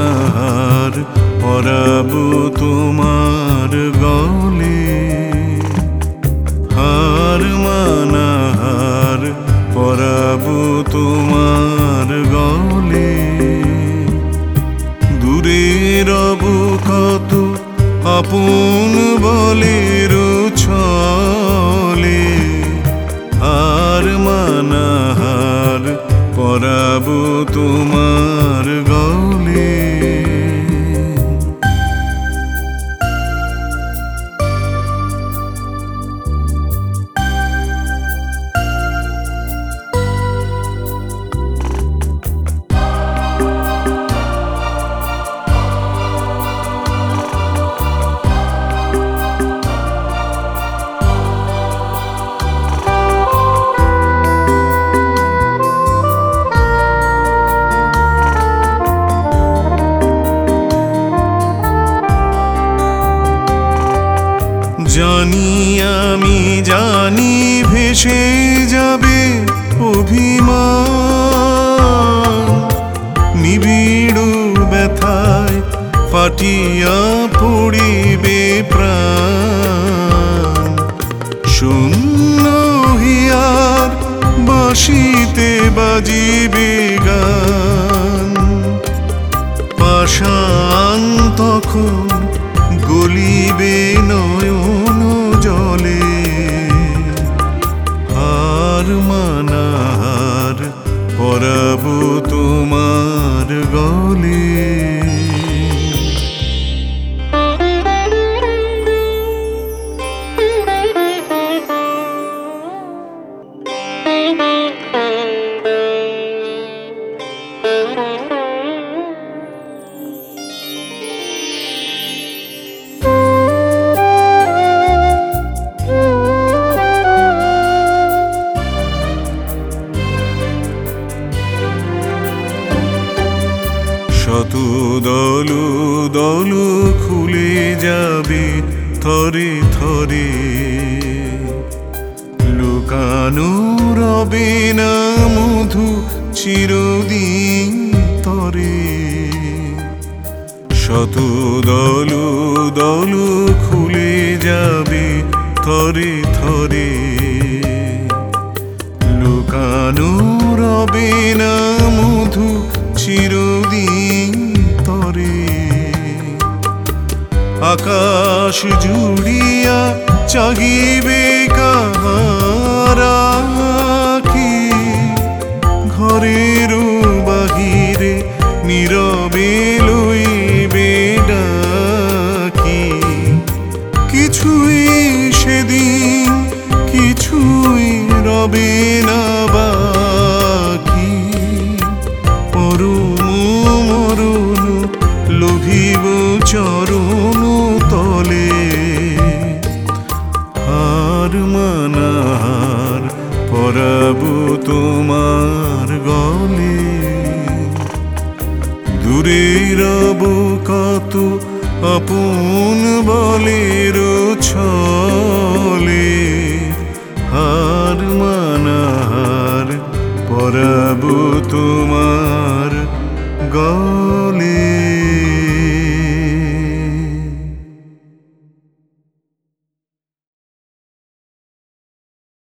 মানাহার পরাবো তোমার গলে। হার মানাহার পরাবো তোমার গলে। দূরে রব কত আপন বলের ছলে। হার মানাহার পরাবো তোমার গলে। জানি আমি জানি ভেসে যাবে অভিমান। নিবিড় ব্যথায় ফাটিয়া পড়িবে প্রাণ। শূন্য হিয়ার বাঁশিতে বাজিবে গান। পাষাণ তখন গলিবে নয়ন জলে। হার মানাহার পরাবো তোমার গলে। শত দলু দলু খুলে যাবে থরে থরে। লুকানো রবে না মধু চিরদিন তরে। শত দলু দলু খুলে যাবে থরে থরে। লুকানো রবে না মধু চিরদিন তরে। আকাশ জুড়িয়া চাহিবে কাহারা কি। ঘরের বাহিরে নীরবে লইবে ডাকি। কিছুই সেদিন কিছুই রবে না বাকি। পরম মরণ লোভিব চরণ তলে। হার মানাহার পরাবো তোমার গলে। দূরে রব কত আপন বলের ছলে। হার মানাহার পরাবো তোমার গলে।